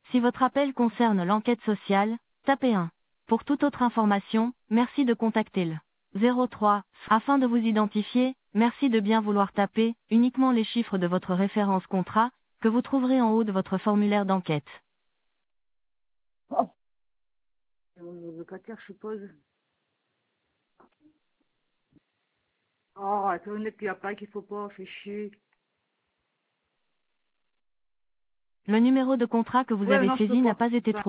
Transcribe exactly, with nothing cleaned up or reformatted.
Si votre appel concerne l'enquête sociale, tapez un. Pour toute autre information, merci de contacter le zéro trois. Afin de vous identifier, merci de bien vouloir taper uniquement les chiffres de votre référence contrat, que vous trouverez en haut de votre formulaire d'enquête. Oh, le locataire, je suppose. Oh, c'est honnête qu'il n'y a pas qu'il faut pas, fait chier. Le numéro de contrat que vous Ouais, avez non, je peux saisi n'a pas. pas été Enfin, trouvé.